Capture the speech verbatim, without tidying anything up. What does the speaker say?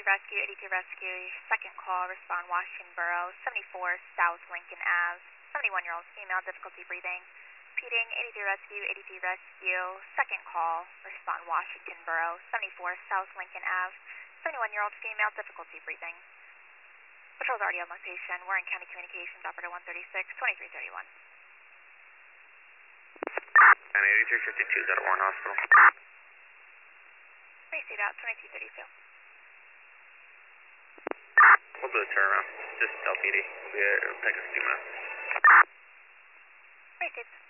Rescue, eighty-two Rescue, second call, respond Washington Borough, seventy-four South Lincoln Avenue, seventy-one-year-old female, difficulty breathing. Repeating, eighty-two Rescue, eighty-two Rescue, second call, respond Washington Borough, seventy-four South Lincoln Avenue, seventy-one-year-old female, difficulty breathing. Patrol's already on location. Warren County Communications, operator one thirty-six, twenty-three thirty-one. And eighty-three fifty-two is at Warren Hospital. Received out, twenty-two thirty-two. We'll do a turnaround. Just L P D. It'll take us a few minutes. Received.